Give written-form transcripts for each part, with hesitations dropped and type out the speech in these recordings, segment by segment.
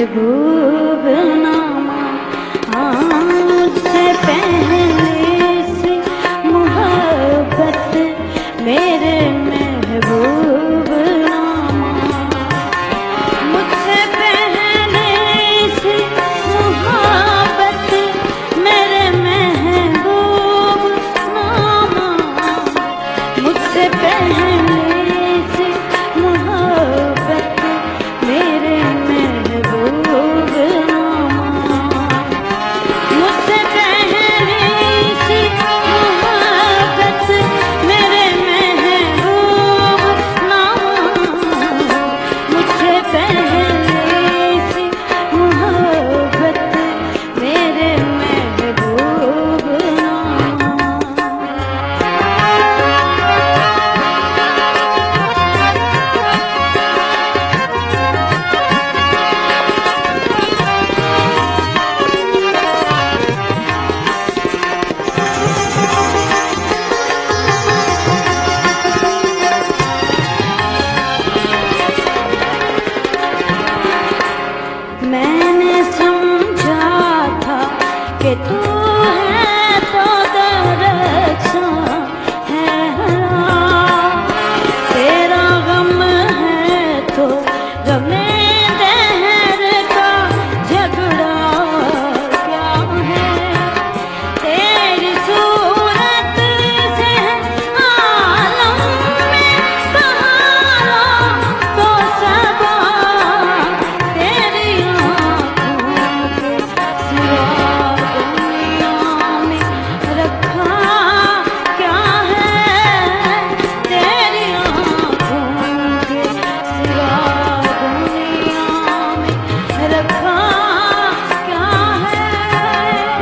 महबूब नामा, मुझसे पहले से मोहब्बत मेरे महबूब नामा, मुझसे पहले से मोहब्बत मेरे महबूब नामा, मुझसे पहले से मोहब्बत मेरे महबूब नामा, मुझसे पहले से मोहब्बत मेरे महबूब नामा, मुझसे पहले से मोहब्बत मेरे महबूब नामा। मैंने समझा था कि तू है तो दरख्शां है हरा, तेरा गम है तो गमे दहर का झगड़ा क्या है, तेरी सूरत से आलम में कहां तो सबा, तेरी आँखों के सिवा दुनिया में रखा क्या है, तेरी आँखों के सिवा दुनिया में रखा क्या है।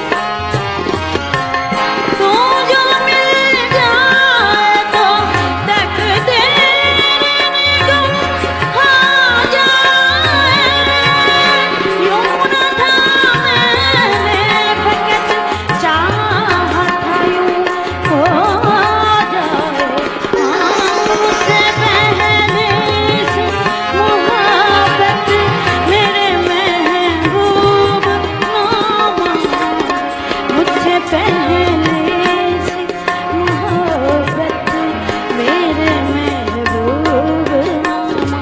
तू जो मिल जाए तो तकदीर निगम आ जाए, यूं न था मैंने फकत चाहा था यूं हो जाए, मुझसे पहले से मोहब्बत मेरे महबूब नामा, मुझसे पहले से मोहब्बत मेरे महबूब नामा।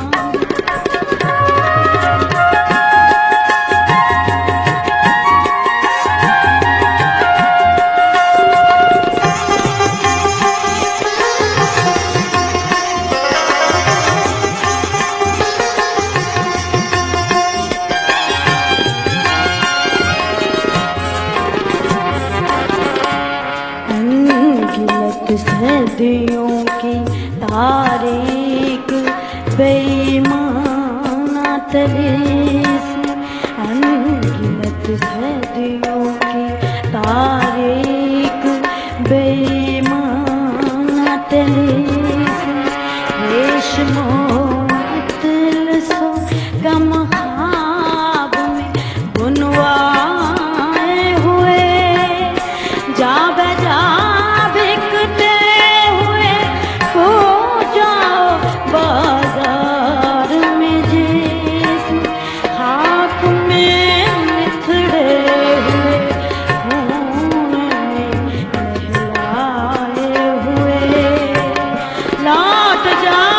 अनगिनत सदियों की तारीख बेईमाना तलीस्म, अनगिनत सदियों की तारीख बेईमाना तलीस्म, रेशमो अतलसो कम ख्वाब में बुनवाए हुए, जा बजा बिकते हुए खो जाओ बाजार में जिस्म, खाक में निथड़े हुए खून में नहलाए हुए, लौट जा